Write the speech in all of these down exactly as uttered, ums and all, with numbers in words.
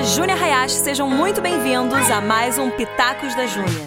é Júnia Hayashi, sejam muito bem-vindos a mais um Pitacos da Júnia.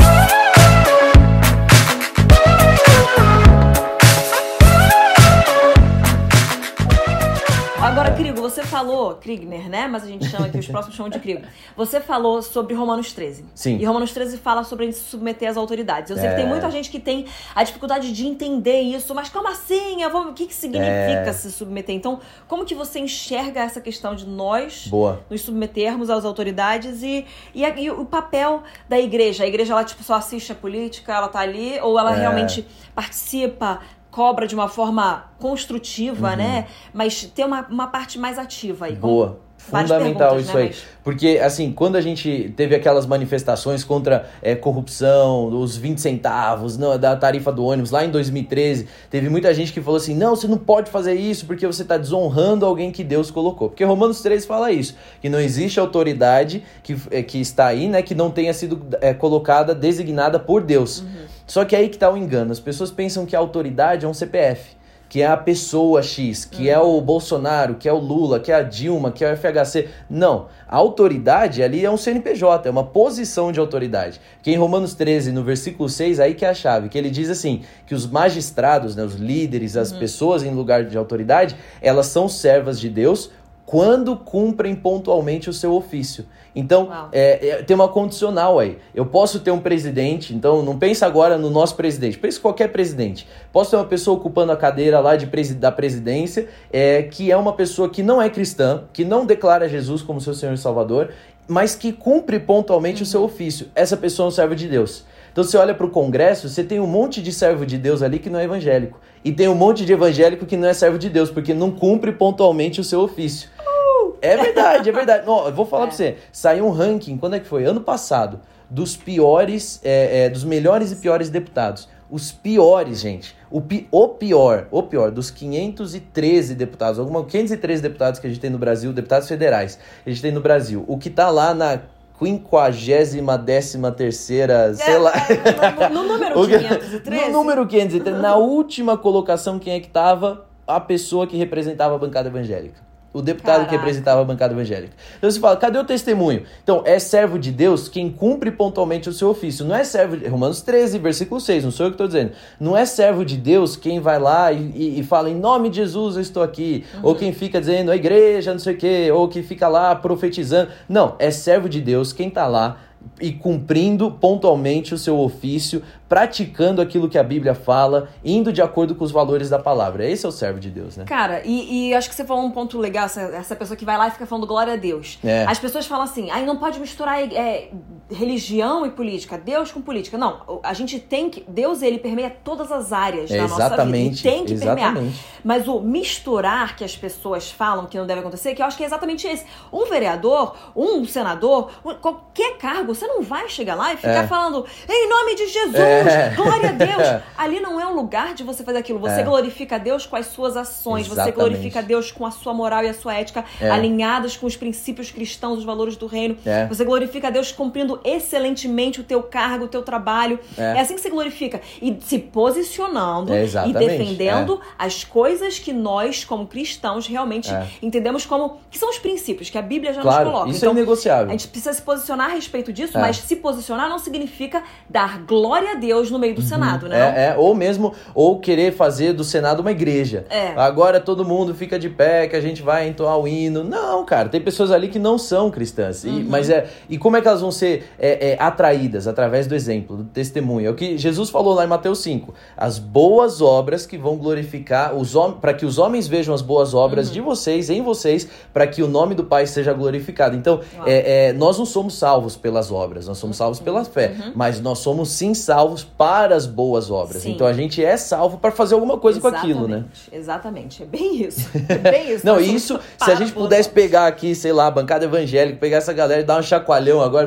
Agora, Krigo, você falou, Krigner, né? Mas a gente chama aqui, os próximos chamam de Krigo. Você falou sobre Romanos treze. Sim. E Romanos treze fala sobre a gente se submeter às autoridades. Eu sei É. que tem muita gente que tem a dificuldade de entender isso, mas como assim? Eu vou... O que, que significa É. se submeter? Então, como que você enxerga essa questão de nós Boa. nos submetermos às autoridades e, e, a- e o papel da igreja? A igreja, ela tipo, só assiste a política, ela tá ali, ou ela É. realmente participa, cobra de uma forma construtiva, Uhum. né? Mas tem uma, uma parte mais ativa aí. Boa. Várias Fundamental perguntas, isso né, aí. mas- Porque, assim, quando a gente teve aquelas manifestações contra é, corrupção, os vinte centavos, não, da tarifa do ônibus, lá em dois mil e treze, teve muita gente que falou assim, não, você não pode fazer isso porque você está desonrando alguém que Deus colocou. Porque Romanos treze fala isso, que não existe autoridade que, é, que está aí, né, que não tenha sido é, colocada, designada por Deus. Uhum. Só que aí que está o engano. As pessoas pensam que a autoridade é um C P F. Que é a pessoa X, que é o Bolsonaro, que é o Lula, que é a Dilma, que é o F H C. Não, a autoridade ali é um C N P J, é uma posição de autoridade. Que em Romanos treze, no versículo seis, aí que é a chave, que ele diz assim, que os magistrados, né, os líderes, as pessoas em lugar de autoridade, elas são servas de Deus quando cumprem pontualmente o seu ofício. Então, Uau. é, é, tem uma condicional aí. Eu posso ter um presidente, então não pensa agora no nosso presidente, pensa em qualquer presidente. Posso ter uma pessoa ocupando a cadeira lá de presi- da presidência, é, que é uma pessoa que não é cristã, que não declara Jesus como seu Senhor e Salvador, mas que cumpre pontualmente o seu ofício. Essa pessoa é um servo de Deus. Então você olha para o Congresso, você tem um monte de servo de Deus ali que não é evangélico. E tem um monte de evangélico que não é servo de Deus, porque não cumpre pontualmente o seu ofício. É verdade, é verdade. Ó, eu vou falar É. pra você. Saiu um ranking, quando é que foi? Ano passado. Dos piores, é, é, dos melhores e piores deputados. Os piores, gente. O, pi, o pior, o pior, dos quinhentos e treze deputados. Alguma, quinhentos e treze deputados que a gente tem no Brasil, deputados federais, que a gente tem no Brasil. O que tá lá na quinquagésima décima terceira, sei É, lá. é, no, no número O que- quinhentos e treze? No número quinhentos e treze, na última colocação, quem é que tava? A pessoa que representava a bancada evangélica. O deputado Caraca. que representava a bancada evangélica. Então você fala, cadê o testemunho? Então, é servo de Deus quem cumpre pontualmente o seu ofício. Não é servo de... Romanos treze, versículo seis, não sou eu que estou dizendo. Não é servo de Deus quem vai lá e, e, e fala, em nome de Jesus eu estou aqui. Uhum. Ou quem fica dizendo, a igreja, não sei o quê. Ou que fica lá profetizando. Não, é servo de Deus quem está lá e cumprindo pontualmente o seu ofício, praticando aquilo que a Bíblia fala, indo de acordo com os valores da palavra. Esse é o servo de Deus, né? Cara, e, e acho que você falou um ponto legal, essa, essa pessoa que vai lá e fica falando glória a Deus. É. As pessoas falam assim, aí não pode misturar é, religião e política, Deus com política. Não, a gente tem que... Deus, ele permeia todas as áreas É, da nossa vida. exatamente, E tem que permear. exatamente. Mas o misturar que as pessoas falam que não deve acontecer, que eu acho que é exatamente esse. Um vereador, um senador, um- qualquer cargo, você não vai chegar lá e ficar É. falando em nome de Jesus, É. glória a Deus. Ali não é o lugar de você fazer aquilo. Você É. glorifica a Deus com as suas ações. Exatamente. Você glorifica a Deus com a sua moral e a sua ética É. alinhadas com os princípios cristãos, os valores do reino. É. Você glorifica a Deus cumprindo excelentemente o teu cargo, o teu trabalho. É, É. assim que você glorifica. E se posicionando É, e exatamente. defendendo as coisas que nós, como cristãos, realmente É. entendemos como... que são os princípios que a Bíblia já Claro, nos coloca. isso Então, é inegociável. a gente precisa se posicionar a respeito disso, É. mas se posicionar não significa dar glória a Deus no meio do Senado, né? É, é, ou mesmo, ou querer fazer do Senado uma igreja. É. Agora todo mundo fica de pé, que a gente vai entoar o hino. Não, cara, tem pessoas ali que não são cristãs. E, mas é, e como é que elas vão ser é, é, atraídas? Através do exemplo, do testemunho. É o que Jesus falou lá em Mateus cinco. As boas obras que vão glorificar, os hom- para que os homens vejam as boas obras de vocês, em vocês, para que o nome do Pai seja glorificado. Então, Uau. é, é, nós não somos salvos pelas obras, nós somos salvos pela fé. Mas nós somos sim salvos para as boas obras. Sim. Então a gente é salvo para fazer alguma coisa com aquilo, né? Exatamente, é bem isso. É bem isso. Não, Nós somos isso, se para a gente boas pudesse obras. pegar aqui, sei lá, a bancada evangélica, pegar essa galera e dar um chacoalhão agora e falar, gente,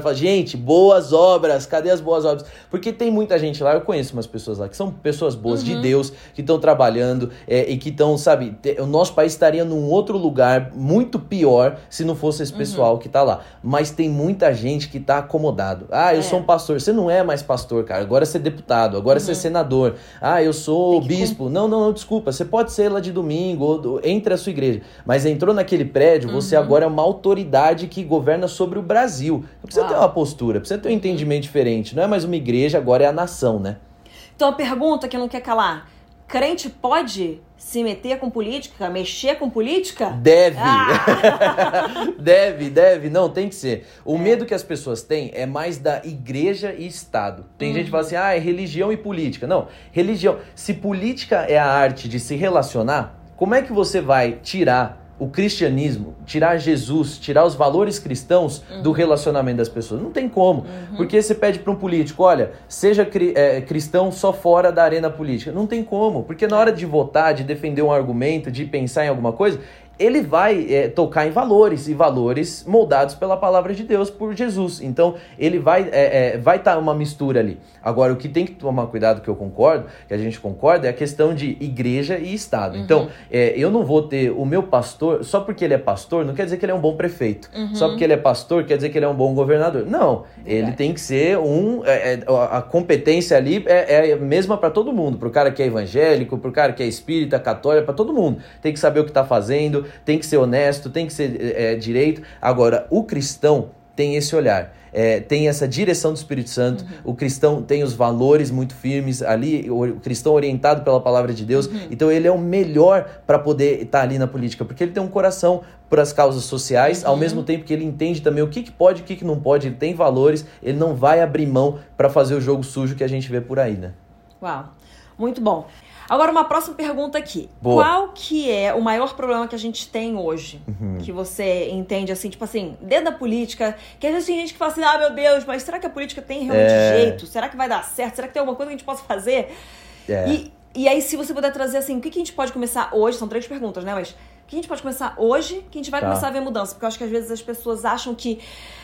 gente, boas obras, cadê as boas obras? Porque tem muita gente lá, eu conheço umas pessoas lá, que são pessoas boas, uhum, de Deus, que estão trabalhando é, e que estão, sabe, te, o nosso país estaria num outro lugar muito pior se não fosse esse pessoal, uhum, que tá lá. Mas tem muita gente que tá acomodado. Ah, eu é. sou um pastor. Você não é mais pastor, cara. Agora você é deputado, agora uhum. você é senador. Ah, eu sou bispo. Com... Não, não, não, desculpa. Você pode ser lá de domingo, ou, entre a sua igreja. Mas entrou naquele prédio, uhum, você agora é uma autoridade que governa sobre o Brasil. Precisa Uau. ter uma postura, precisa ter um entendimento diferente. Não é mais uma igreja, agora é a nação, né? Então a pergunta que não quer calar: crente pode se meter com política, mexer com política? Deve. Ah. deve, deve. Não, tem que ser. O é. medo que as pessoas têm é mais da igreja e Estado. Tem uhum. gente que fala assim, ah, é religião e política. Não, religião. Se política é a arte de se relacionar, como é que você vai tirar o cristianismo, tirar Jesus, tirar os valores cristãos uhum. do relacionamento das pessoas? Não tem como. Uhum. Porque você pede para um político, olha, seja cri- é, cristão só fora da arena política. Não tem como. Porque na hora de votar, de defender um argumento, de pensar em alguma coisa, ele vai é, tocar em valores, e valores moldados pela palavra de Deus, por Jesus. Então, ele vai é, é, vai estar uma mistura ali. Agora, o que tem que tomar cuidado, que eu concordo, que a gente concorda, é a questão de igreja e Estado. Uhum. Então, é, eu não vou ter o meu pastor, só porque ele é pastor, não quer dizer que ele é um bom prefeito. Uhum. Só porque ele é pastor, quer dizer que ele é um bom governador. Não, verdade. Ele tem que ser um... É, é, a competência ali é, é a mesma para todo mundo. Para o cara que é evangélico, para o cara que é espírita, católico, para todo mundo. Tem que saber o que está fazendo, tem que ser honesto, tem que ser é, direito. Agora, o cristão tem esse olhar, é, tem essa direção do Espírito Santo, uhum. o cristão tem os valores muito firmes ali, o cristão orientado pela palavra de Deus, uhum. então ele é o melhor para poder estar ali na política, porque ele tem um coração para as causas sociais, uhum. ao mesmo tempo que ele entende também o que, que pode e o que, que não pode, ele tem valores, ele não vai abrir mão para fazer o jogo sujo que a gente vê por aí, né? Uau, muito bom. Agora, uma próxima pergunta aqui. Boa. Qual que é o maior problema que a gente tem hoje? Uhum. Que você entende, assim, tipo assim, dentro da política, que às vezes tem gente que fala assim, ah, meu Deus, mas será que a política tem realmente é... jeito? Será que vai dar certo? Será que tem alguma coisa que a gente possa fazer? É. E, e aí, se você puder trazer, assim, o que, que a gente pode começar hoje? São três perguntas, né? Mas o que a gente pode começar hoje que a gente vai tá. começar a ver mudança? Porque eu acho que às vezes as pessoas acham que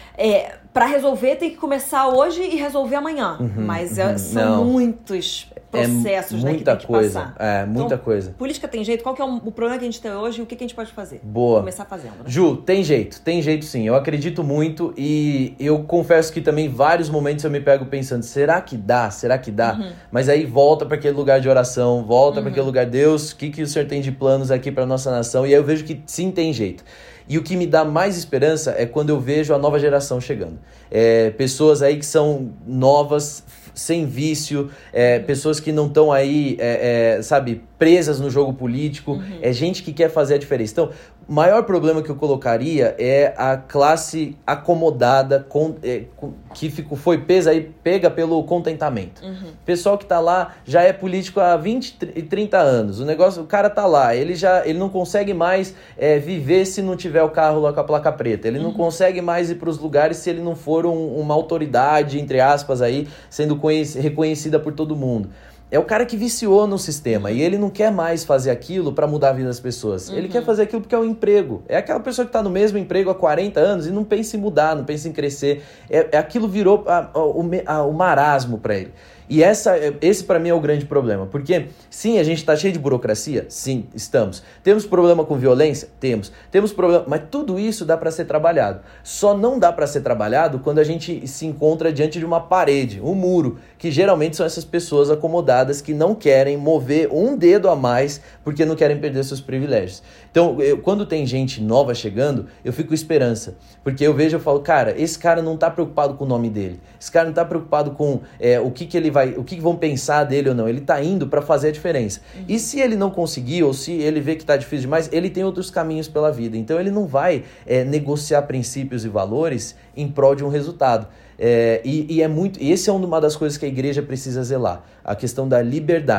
É, para resolver tem que começar hoje e resolver amanhã. Uhum, mas é, uhum, são não. muitos processos, é né, que tem que coisa, passar. É, muita então, coisa. Política tem jeito? Qual que é o, o problema que a gente tem hoje e o que, que a gente pode fazer? Boa. Começar fazendo. Né? Ju, tem jeito, tem jeito sim. Eu acredito muito e eu confesso que também vários momentos eu me pego pensando, será que dá? Será que dá? Uhum. Mas aí volta para aquele lugar de oração, volta uhum. para aquele lugar, Deus, o que, que o Senhor tem de planos aqui para nossa nação? E aí eu vejo que sim, tem jeito. E o que me dá mais esperança é quando eu vejo a nova geração chegando. É, pessoas aí que são novas, sem vício, é, pessoas que não estão aí, é, é, sabe, presas no jogo político. Uhum. É gente que quer fazer a diferença. Então, o maior problema que eu colocaria é a classe acomodada, com, é, com, que fico, foi pesa, aí, pega pelo contentamento. Uhum. Pessoal que tá lá já é político há vinte e trinta anos. O negócio, o cara tá lá, ele já ele não consegue mais é, viver se não tiver o carro lá com a placa preta. Ele uhum. não consegue mais ir para os lugares se ele não for um, uma autoridade, entre aspas, aí, sendo conhec- reconhecida por todo mundo. É o cara que viciou no sistema e ele não quer mais fazer aquilo para mudar a vida das pessoas. Uhum. Ele quer fazer aquilo porque é um emprego. É aquela pessoa que está no mesmo emprego há quarenta anos e não pensa em mudar, não pensa em crescer. É, é aquilo virou a, a, o, a, o marasmo para ele. E essa, esse para mim é o grande problema, porque sim, a gente está cheio de burocracia, sim, estamos. Temos problema com violência? Temos. Temos problema, mas tudo isso dá para ser trabalhado. Só não dá para ser trabalhado quando a gente se encontra diante de uma parede, um muro, que geralmente são essas pessoas acomodadas que não querem mover um dedo a mais porque não querem perder seus privilégios. Então, eu, quando tem gente nova chegando, eu fico com esperança, porque eu vejo, eu falo, cara, esse cara não tá preocupado com o nome dele, esse cara não tá preocupado com é, o que que ele vai, o que, que vão pensar dele ou não, ele tá indo para fazer a diferença. Uhum. E se ele não conseguir, ou se ele vê que tá difícil demais, ele tem outros caminhos pela vida, então ele não vai é, negociar princípios e valores em prol de um resultado. É, e, e é muito, esse é uma das coisas que a igreja precisa zelar, a questão da liberdade.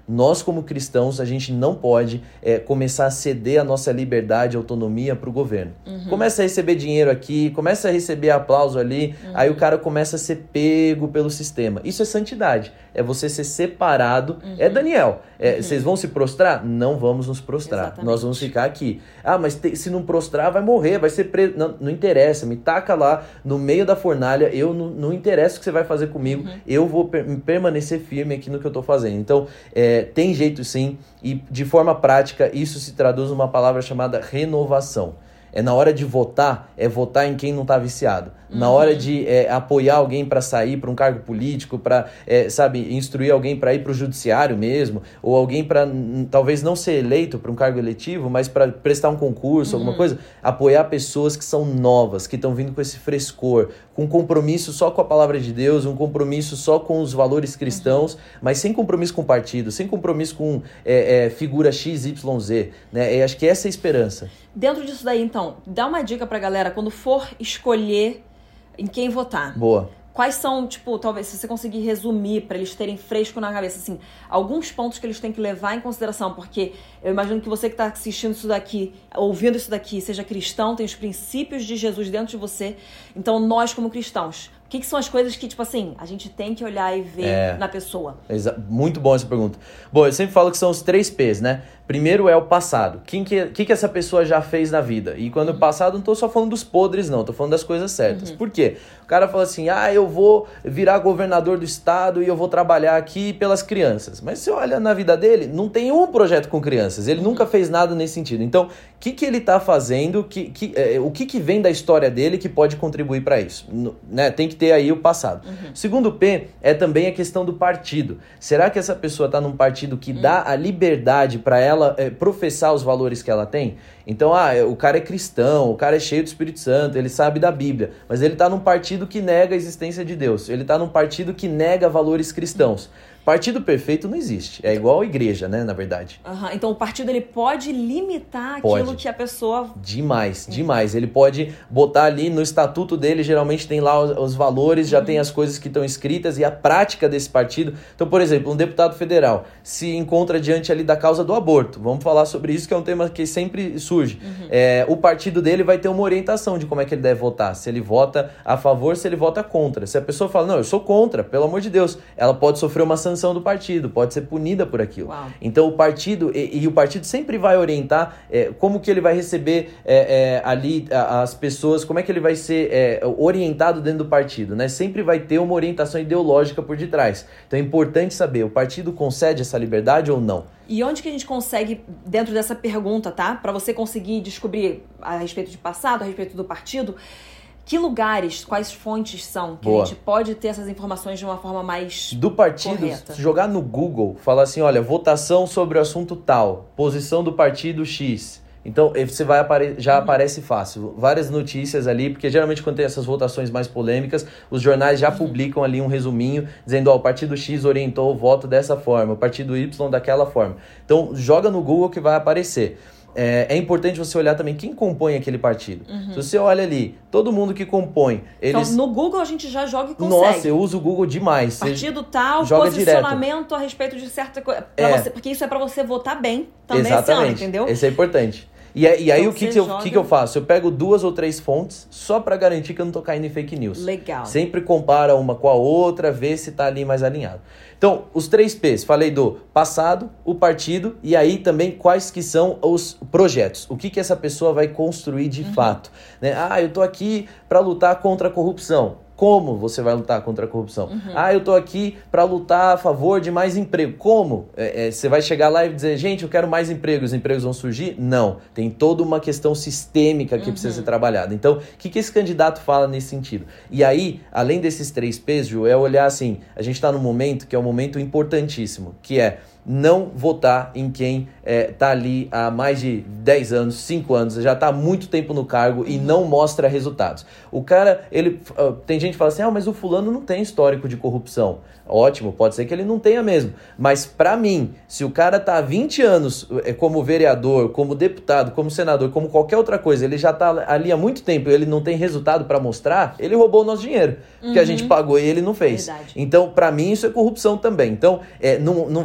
nós como cristãos, a gente não pode é, começar a ceder a nossa liberdade e autonomia para o governo. Uhum. Começa a receber dinheiro aqui, começa a receber aplauso ali, uhum. aí o cara começa a ser pego pelo sistema. Isso é santidade, é você ser separado. Uhum. É Daniel, é, uhum. vocês vão se prostrar? Não vamos nos prostrar, exatamente. Nós vamos ficar aqui. Ah, mas te, se não prostrar vai morrer, vai ser preso. Não, não interessa, me taca lá no meio da fornalha, eu não, não interessa o que você vai fazer comigo, uhum. eu vou per- permanecer firme aqui no que eu tô fazendo. Então, é, tem jeito sim, e de forma prática isso se traduz numa palavra chamada renovação. É na hora de votar, é votar em quem não está viciado. Uhum. Na hora de é, apoiar alguém para sair para um cargo político, para, é, sabe, instruir alguém para ir para o judiciário mesmo, ou alguém para, n- talvez não ser eleito para um cargo eletivo, mas para prestar um concurso, uhum. alguma coisa, apoiar pessoas que são novas, que estão vindo com esse frescor, com um compromisso só com a palavra de Deus, um compromisso só com os valores cristãos, uhum. mas sem compromisso com o partido, sem compromisso com é, é, figura X Y Z. Né? Eu acho que essa é a esperança. Dentro disso daí, então, dá uma dica pra galera quando for escolher em quem votar. Boa. Quais são, tipo, talvez, se você conseguir resumir pra eles terem fresco na cabeça, assim, alguns pontos que eles têm que levar em consideração, porque eu imagino que você que tá assistindo isso daqui, ouvindo isso daqui, seja cristão, tem os princípios de Jesus dentro de você. Então, nós como cristãos, o que, que são as coisas que, tipo assim, a gente tem que olhar e ver é, na pessoa? Exa- muito bom essa pergunta. Bom, eu sempre falo que são os três P's, né? Primeiro é o passado. O que, que, que essa pessoa já fez na vida? E quando uhum. eu passado, não tô só falando dos podres, não. Tô falando das coisas certas. Uhum. Por quê? O cara fala assim, ah, eu vou virar governador do estado e eu vou trabalhar aqui pelas crianças. Mas você olha na vida dele, não tem um projeto com crianças. Ele uhum. nunca fez nada nesse sentido. Então, o que, que ele tá fazendo? Que, que, é, o que, que vem da história dele que pode contribuir para isso? No, né? Tem que ter aí o passado. Uhum. Segundo P é também a questão do partido. Será que essa pessoa tá num partido que uhum. dá a liberdade para ela É, professar os valores que ela tem? Então, ah, o cara é cristão, o cara é cheio do Espírito Santo, ele sabe da Bíblia, mas ele tá num partido que nega a existência de Deus, ele tá num partido que nega valores cristãos. Partido perfeito não existe, é igual a igreja, né, na verdade. Uhum. Então o partido ele pode limitar pode. aquilo que a pessoa... Demais, demais. Ele pode botar ali no estatuto dele, geralmente tem lá os, os valores, já uhum. tem as coisas que estão escritas e a prática desse partido. Então, por exemplo, um deputado federal se encontra diante ali da causa do aborto. Vamos falar sobre isso, que é um tema que sempre surge. Uhum. É, o partido dele vai ter uma orientação de como é que ele deve votar. Se ele vota a favor, se ele vota contra. Se a pessoa fala, não, eu sou contra, pelo amor de Deus, ela pode sofrer uma sanção do partido, pode ser punida por aquilo. Uau. Então o partido, e, e o partido sempre vai orientar é, como que ele vai receber é, é, ali a, as pessoas, como é que ele vai ser é, orientado dentro do partido, né? Sempre vai ter uma orientação ideológica por detrás. Então é importante saber, o partido concede essa liberdade ou não? E onde que a gente consegue, dentro dessa pergunta, tá? Para você conseguir descobrir a respeito de passado, a respeito do partido, que lugares, quais fontes são que Boa. A gente pode ter essas informações de uma forma mais do partido, correta? Jogar no Google, falar assim, olha, votação sobre o assunto tal, posição do partido X. Então, você vai apare... já uhum. aparece fácil. Várias notícias ali, porque geralmente quando tem essas votações mais polêmicas, os jornais já uhum. publicam ali um resuminho, dizendo, ó, o partido X orientou o voto dessa forma, o partido Y daquela forma. Então, joga no Google que vai aparecer. É, é importante você olhar também quem compõe aquele partido. Uhum. Se você olha ali, todo mundo que compõe... Eles... Então, no Google a gente já joga e consegue. Nossa, eu uso o Google demais. Partido tal, joga posicionamento direto. A respeito de certa coisa. É. Porque isso é pra você votar bem também. Exatamente. Esse ano, entendeu? Isso é importante. E, e aí então, o que, que, joga... eu, que, que eu faço? Eu pego duas ou três fontes só pra garantir que eu não tô caindo em fake news. Legal. Sempre compara uma com a outra, vê se tá ali mais alinhado. Então, os três P's, falei do passado, o partido e aí também quais que são os projetos. O que, que essa pessoa vai construir de uhum. fato. Né? Ah, eu tô aqui pra lutar contra a corrupção. Como você vai lutar contra a corrupção? Uhum. Ah, eu tô aqui para lutar a favor de mais emprego. Como? É, é, você vai chegar lá e dizer, gente, eu quero mais emprego, os empregos vão surgir? Não. Tem toda uma questão sistêmica que uhum. precisa ser trabalhada. Então, o que, que esse candidato fala nesse sentido? E aí, além desses três P's, Ju, é olhar assim, a gente tá num momento que é um momento importantíssimo, que é não votar em quem está é, ali há mais de dez anos, cinco anos, já está há muito tempo no cargo e não mostra resultados. O cara, ele uh, tem gente que fala assim, ah, mas o fulano não tem histórico de corrupção. Ótimo, pode ser que ele não tenha mesmo. Mas para mim, se o cara está há vinte anos é, como vereador, como deputado, como senador, como qualquer outra coisa, ele já está ali há muito tempo e ele não tem resultado para mostrar, ele roubou o nosso dinheiro, uhum. que a gente pagou e ele não fez. Verdade. Então, para mim, isso é corrupção também. Então, é, não, não vai botar ele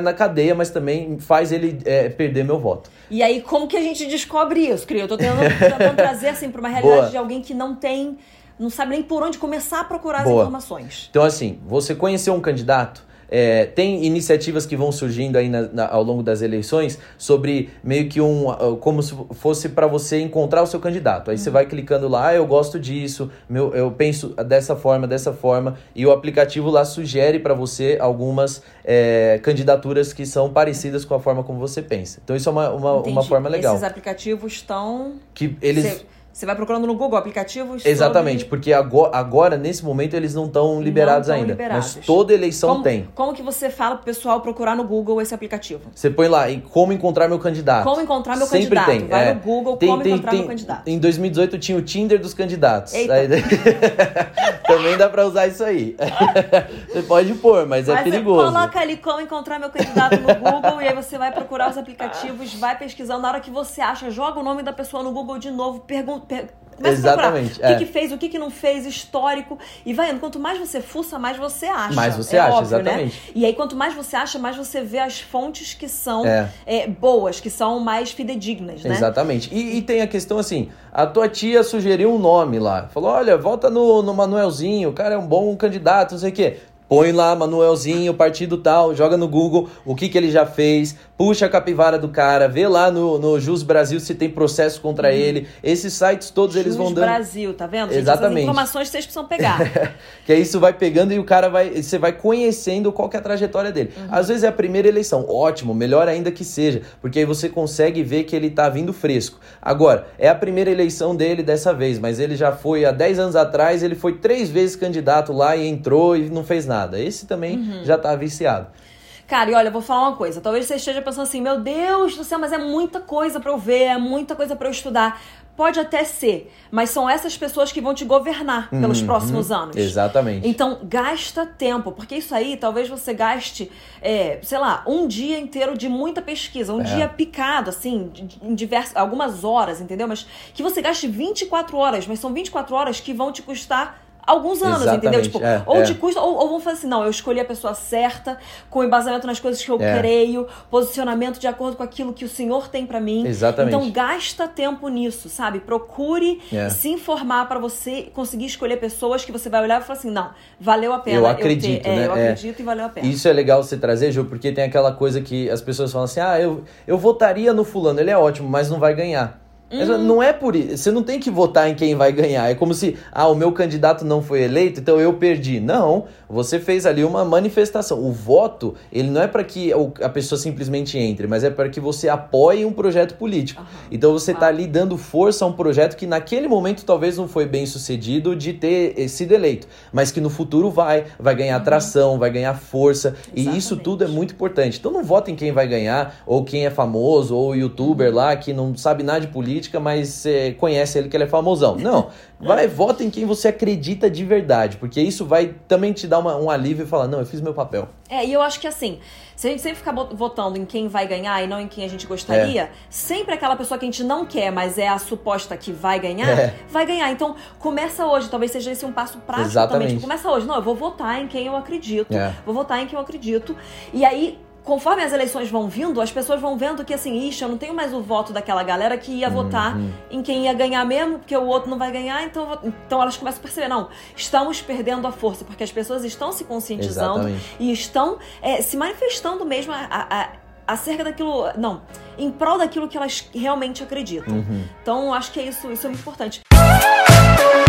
ele na cadeia, mas também faz ele é, perder meu voto. E aí, como que a gente descobre isso, Cris? Eu tô tentando, tentando trazer assim, para uma realidade Boa. de alguém que não tem, não sabe nem por onde começar a procurar Boa. as informações. Então, assim, você conheceu um candidato? É, tem iniciativas que vão surgindo aí na, na, ao longo das eleições sobre meio que um, como se fosse para você encontrar o seu candidato. Aí uhum. você vai clicando lá, ah, eu gosto disso, meu, eu penso dessa forma, dessa forma, e o aplicativo lá sugere para você algumas é, candidaturas que são parecidas com a forma como você pensa. Então isso é uma, uma, uma forma legal. Esses aplicativos estão... Que eles... Você... Você vai procurando no Google aplicativos Exatamente, sobre... porque agora, agora, nesse momento, eles não estão liberados não ainda. Liberados. Mas toda eleição como, tem. Como que você fala pro pessoal procurar no Google esse aplicativo? Você põe lá, em como encontrar meu candidato. Como encontrar meu Sempre candidato. Tem. Vai é. no Google, tem, como tem, encontrar tem, meu candidato. Em dois mil e dezoito tinha o Tinder dos candidatos. Eita. Aí, também dá pra usar isso aí. Você pode pôr, mas, mas é perigoso. Você coloca ali como encontrar meu candidato no Google e aí você vai procurar os aplicativos, vai pesquisando. Na hora que você acha, joga o nome da pessoa no Google de novo, pergunta... Per... Começa Exatamente. a procurar o que, é. que fez, o que, que não fez, histórico. E vai indo. Quanto mais você fuça, mais você acha. Mais você é acha, óbvio, exatamente. Né? E aí, quanto mais você acha, mais você vê as fontes que são é. É, boas, que são mais fidedignas, né? Exatamente. E, e tem a questão assim, a tua tia sugeriu um nome lá. Falou, olha, volta no, no Manuelzinho, o cara é um bom candidato, não sei o quê. Põe lá, Manuelzinho, partido tal, joga no Google o que, que ele já fez, puxa a capivara do cara, vê lá no, no Jus Brasil se tem processo contra uhum. ele. Esses sites todos Jus eles vão dando... Brasil, tá vendo? Exatamente. Essas informações vocês precisam pegar. Que aí isso vai pegando e o cara vai... Você vai conhecendo qual que é a trajetória dele. Uhum. Às vezes é a primeira eleição. Ótimo, melhor ainda que seja. Porque aí você consegue ver que ele tá vindo fresco. Agora, é a primeira eleição dele dessa vez, mas ele já foi há dez anos atrás, ele foi três vezes candidato lá e entrou e não fez nada. Esse também uhum. já tá viciado. Cara, e olha, eu vou falar uma coisa. Talvez você esteja pensando assim, meu Deus do céu, mas é muita coisa pra eu ver, é muita coisa pra eu estudar. Pode até ser, mas são essas pessoas que vão te governar uhum. pelos próximos anos. Exatamente. Então, gasta tempo, porque isso aí, talvez você gaste, é, sei lá, um dia inteiro de muita pesquisa, um é. dia picado, assim, em diversas, algumas horas, entendeu? Mas que você gaste vinte e quatro horas, mas são vinte e quatro horas que vão te custar alguns anos, Exatamente, entendeu? Tipo, é, ou é. te custa, ou, ou vão fazer assim, não, eu escolhi a pessoa certa, com embasamento nas coisas que eu é. creio, posicionamento de acordo com aquilo que o Senhor tem pra mim. Exatamente. Então, gasta tempo nisso, sabe? Procure é. se informar pra você conseguir escolher pessoas que você vai olhar e falar assim, não, valeu a pena eu acredito, eu ter, né? é, eu é. acredito e valeu a pena. Isso é legal você trazer, Ju, porque tem aquela coisa que as pessoas falam assim, ah, eu, eu votaria no fulano, ele é ótimo, mas não vai ganhar. Uhum. Não é por isso. Você não tem que votar em quem vai ganhar. É como se, ah, o meu candidato não foi eleito, então eu perdi. Não, você fez ali uma manifestação. O voto, ele não é para que a pessoa simplesmente entre, mas é para que você apoie um projeto político. Uhum. Então você está ali dando força a um projeto que naquele momento talvez não foi bem sucedido de ter sido eleito, mas que no futuro vai, vai ganhar uhum. atração, vai ganhar força. Exatamente. E isso tudo é muito importante. Então não vote em quem vai ganhar, ou quem é famoso, ou youtuber uhum. lá que não sabe nada de política, mas você conhece ele que ele é famosão. Não, vai, vota em quem você acredita de verdade, porque isso vai também te dar uma, um alívio e falar, não, eu fiz meu papel. É, e eu acho que assim, se a gente sempre ficar votando em quem vai ganhar e não em quem a gente gostaria, é. sempre aquela pessoa que a gente não quer, mas é a suposta que vai ganhar, é. vai ganhar. Então, começa hoje, talvez seja esse um passo prático Exatamente. também. Tipo, começa hoje, não, eu vou votar em quem eu acredito, é. vou votar em quem eu acredito, e aí... Conforme as eleições vão vindo, as pessoas vão vendo que assim, ixi, eu não tenho mais o voto daquela galera que ia uhum. votar em quem ia ganhar mesmo, porque o outro não vai ganhar, então, então elas começam a perceber, não, estamos perdendo a força, porque as pessoas estão se conscientizando Exatamente. e estão é, se manifestando mesmo a, a, a, acerca daquilo, não, em prol daquilo que elas realmente acreditam. Uhum. Então, acho que é isso, isso é muito importante.